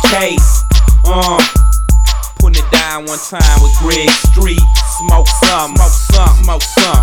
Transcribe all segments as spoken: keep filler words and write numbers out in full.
K. Uh, putting it down one time with Greg Street. Smoke some, smoke some, smoke some.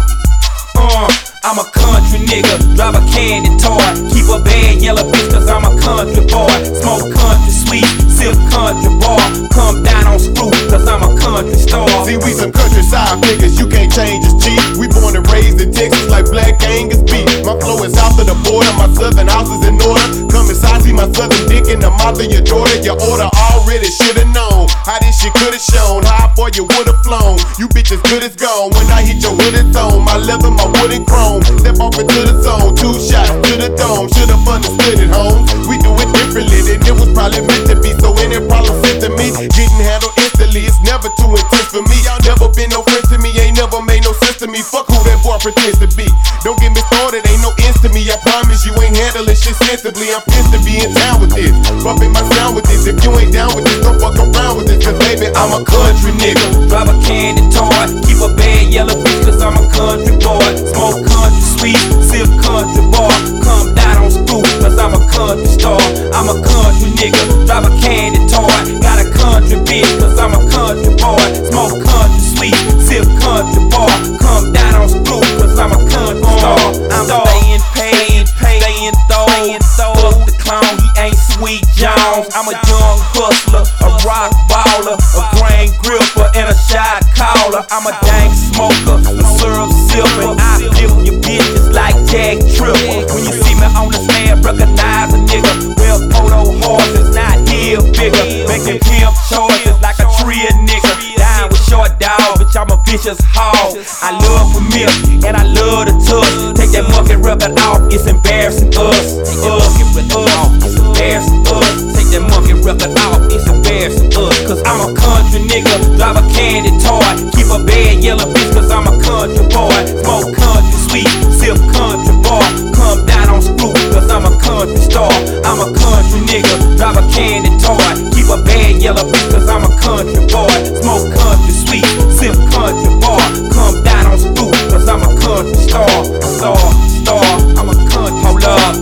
Uh, I'm a country nigga, drive a candy toy. Keep a bad yellow bitch cause I'm a country boy. Smoke country sweet, sip country bar. Come down on screw cause I'm a country star. See, we some countryside niggas, you can't change us, G. We born and raised in Texas like Black Angus beef. My flow is south of the border, my southern house is in order. Come inside, see my southern dick in the mouth of your daughter. Your order already should've known how this shit could've shown. How far you would've flown, you bitches good as gone. When I hit your hood, it's on my leather, my wooden chrome. Step off into the zone, two shots to the dome. Should've understood it, home. We do it differently, then it was probably meant to be. So any problem sent to me, getting handled instantly. It's never too intense for me. Y'all never been no friends to me, ain't never made no sense to me. Fuck who that boy pretends to be. Don't get me started, ain't no ends to me. I promise you ain't handling shit sensibly. I'm pissed to be in town with this, bumping my sound with this. If you ain't down with this, don't fuck around with this. Cause baby, I'm a country nigga. Drive a candy toy, keep a bad yellow bitch cause I'm a country boy. Smoke country sweet, sip country bar. Come down on screw cause I'm a country star. I'm a country nigga, drive a candy toy. Got a country bitch cause I'm a country boy. Smoke country sweet, sip country bar. Come down on screw cause I'm a country star. I'm staying paid, staying throw. Fuck the clown, he ain't Sweet Jones. I'm a young hustler, a rock baller, a grain gripper and a shot caller. I'm a dank smoker, a syrup sipper. I flip your bitches like Jack Tripper. When you see me on the stand, recognize a nigga. Well, photo horses, not here bigger. Making pimp choices like a tree nigga. Dying with short dog, bitch, I'm a vicious hog. I love for milk and I love the touch. Take that mucking record off, it's embarrassing us. Take that mucking record off, it's embarrassing us. Take that mucking record off, it's embarrassing us. Cause I'm a country nigga, drive a candy toy. Keep a bad yellow bitch cause I'm a country boy. Smoke country sweet, sip country bar. Come down on screw cause I'm a country star. I'm a country nigga, drive a candy toy. Keep a bad yellow bitch cause I'm a country boy. Smoke country sweet, sip country bar. Come down on screw cause I'm a country star. Star, star, I'm a country. Hold up,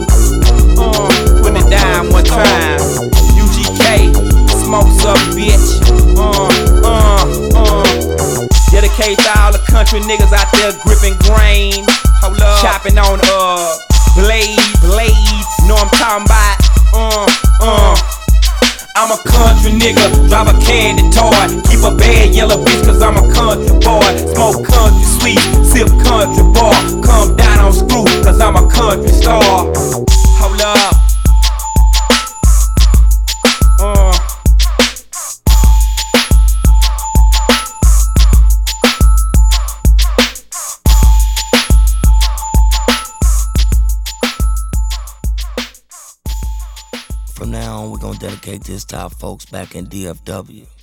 uh, put it down one time. U G K, smokes up bitch. Uh, uh, uh. Dedicate to all the country niggas out there gripping grain. Hold up, chopping on uh blades, blades. Know I'm talking about. Uh, uh. I'm a country nigga, drive a candy toy. Keep a bad yellow bitch cause I'm a country boy. Smoke country sweet, sip country bar. Come down on screw cause I'm a country star. Hold up. Uh. From now on, we're gonna dedicate this to our folks back in D F W.